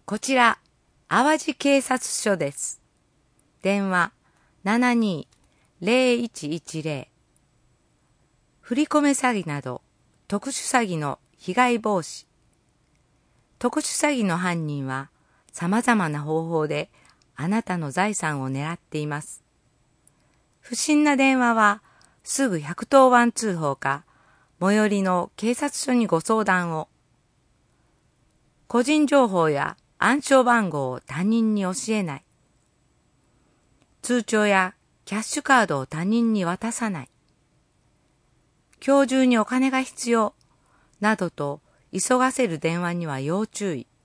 こちら、淡路警察署です。電話72-0110。振り込め詐欺など特殊詐欺の被害防止。特殊詐欺の犯人は様々な方法であなたの財産を狙っています。不審な電話はすぐ110番通報か最寄りの警察署にご相談を。個人情報や暗証番号を他人に教えない。通帳やキャッシュカードを他人に渡さない。今日中にお金が必要などと急がせる電話には要注意。